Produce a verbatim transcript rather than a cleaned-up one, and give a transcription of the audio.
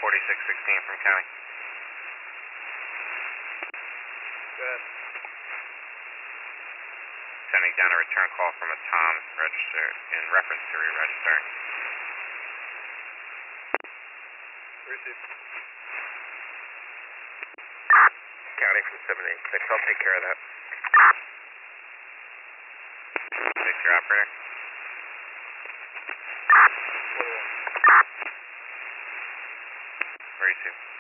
forty-six sixteen from county. Good. Sending down a return call from a Tom's register in reference to re-registering. Received. County from seven eight six, I'll take care of that. Take your operator. Received.